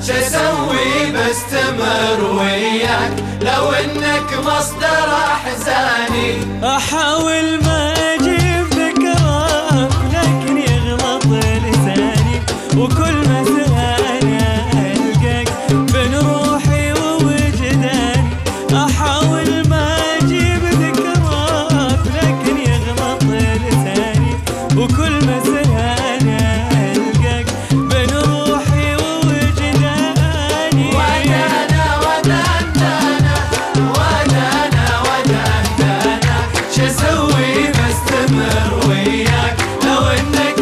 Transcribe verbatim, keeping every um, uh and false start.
شسوي بستمر وياك لو انك مصدر احزاني. احاول ما اجيب ذكراك لكن يغلط لساني، وكل ما سهاني القاك بين روحي ووجداني. احاول ما اجيب ذكراك لكن يغلط لساني، وكل ما سهاني القاك بين روحي ووجداني. ودانا ودانا ودانا ودانا شسوي بستمر وياك لو انك